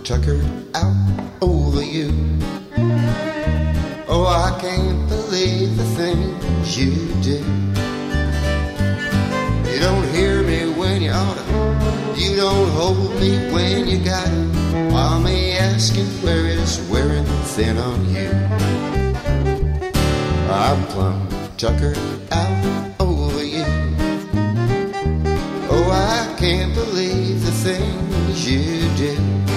tuckered out over you. Oh, I can't believe the things you do. You don't hear me when you oughta. You don't hold me when you gotta. While me asking where is wearing thin on you. I'm plumb tuckered out over you. Oh, I can't believe the things you do.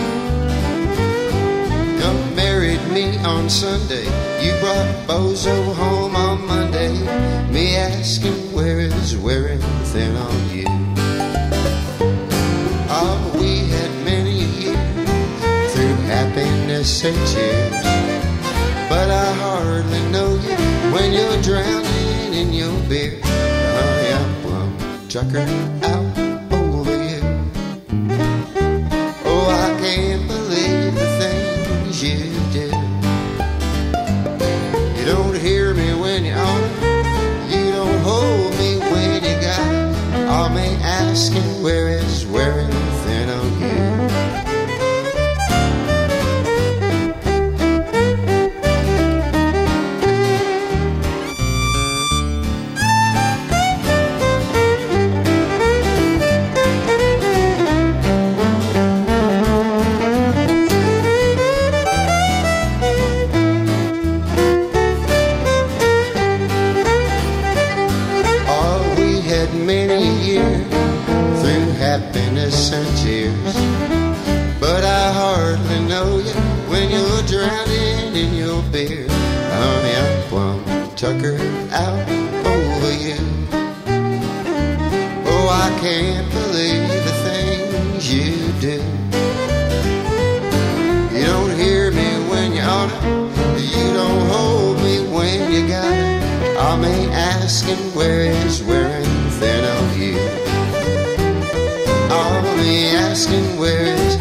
You married me on Sunday. You brought Bozo home on Monday. Me asking where is wearing thin on you. Oh, we had many a year through happiness and tears. But I hardly know you when you're drowning in your beer. Honey, I'm plumb tuckered out over you. Oh, I can't believe the things you do. You don't hear me when you oughta. You don't hold me when you got. All me asking where is wearing thin on you. Many a year through happiness and tears. But I hardly know you when you're drowning in your beer. Honey, I'm plumb tuckered out over you. Oh, I can't believe the things you do. You don't hear me when you oughta. You don't hold me when you gotta. I'm asking where is wearing thin on you. I'll be asking where is